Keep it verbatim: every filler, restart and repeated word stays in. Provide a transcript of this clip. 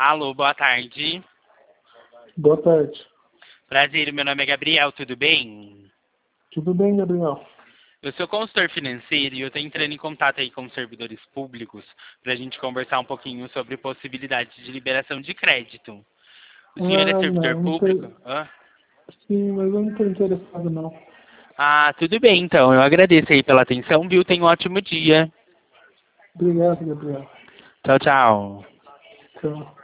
Alô, boa tarde. Boa tarde. Prazer, meu nome é Gabriel, tudo bem? Tudo bem, Gabriel? Eu sou consultor financeiro e eu estou entrando em contato aí com os servidores públicos para a gente conversar um pouquinho sobre possibilidades de liberação de crédito. O senhor é Ah, servidor não, não tô... público? Hã? Sim, mas eu não estou interessado, não. Ah, tudo bem então. Eu agradeço aí pela atenção, viu? Tenha um ótimo dia. Obrigado, Gabriel. Tchau, tchau. Tchau.